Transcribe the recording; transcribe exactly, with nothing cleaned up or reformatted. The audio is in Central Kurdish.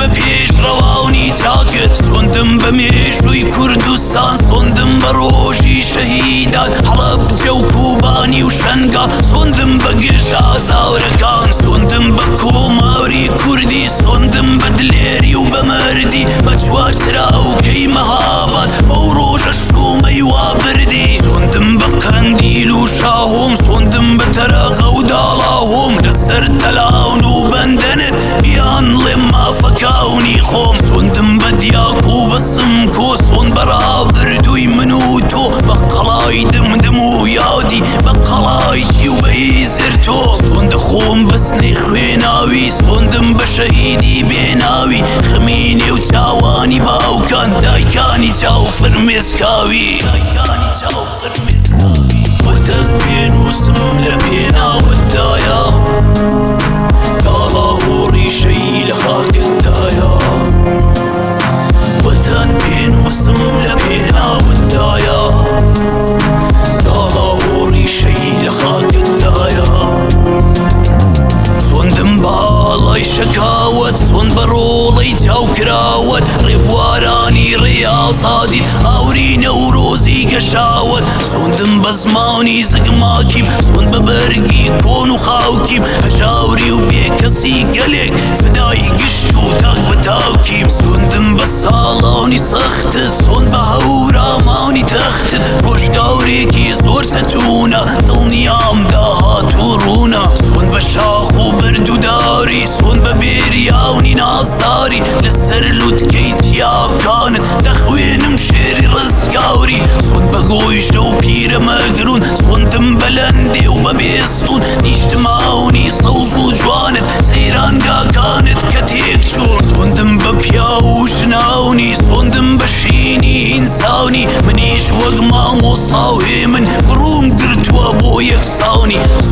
پێش ڕەواونی چاکرد سوندم بە مێژووی کوردستان سوندم بە ڕۆژی شەهیدان حەڵەب جە و کوبانی و شەنگا سوندم بە گژا زاورەکان سوندم بە کۆماوری کوردی سوندم بە دلێری و بە مەردی بە چوارچرا و کەی مەهاباد بەو ڕۆژە شومەی وا بردی سوندم بە قەندیل و شاهۆم سوندم بە تەرەغە و داڵاهۆم لەسەر تەلاون و بەندەنت بیان ڵێم مافەکاونی خۆم سوندم بە دیاک و بە سمکۆ سوند بەڕابردووی من و تۆ بە قەڵای دمدم و یادی بە قەڵای چی و بە ئیزر تۆ سوندە خۆم بە سنەی خوێناوی سوندم بە شەهیدی بێناوی خمینێ و چاوانی باوکان دایکانی چاو فرمێسکاوی دایکانی چاو فرمێسکاوی وەتەن پێنووسم لە پێناوتدایە داڵا هۆڕی شەی لە خاکتدایە وەتەن پێنووسم لە پێناوتدایە داڵا هۆڕی شەی لە خاکتدایە سوندم باڵای شەکاوت سوند بە ڕۆڵەی چاوکراوت ڕێبوارانی ڕێئازادیت ئاوری نەورۆزی گەشاوت سوندم بە زمانی زگماکیم سوند بە بەرگی کۆن و خاوکیم هەژاوری و بێکەسی گەلێک فدای گشت و تاک بە تاوکیم سوندم بە ساڵانی سەختت سوند بە هەورامانی تەختت ڕۆژگاورێکی زۆر سەتونە دڵنیام داهات و ڕوونە سوند بە شاخ و برد و داری سوند بە بێریاونی نازداری لەسەر لوتکەی چیاکانت دەخوێنم شێری ڕزگاوری سوند بە گۆیشە و پیرە مەگرون سوندم بە لەندێ و بە بێستون نیشتماونی سەوز و جوانت سەیرانگاکانت کە تێک چوو سوندم بە پیا و ژناونی سوندم بە شینی ئینسانی منیش وەک مامۆستا و هێمن گڕوم گرتووە بۆ یەکسانی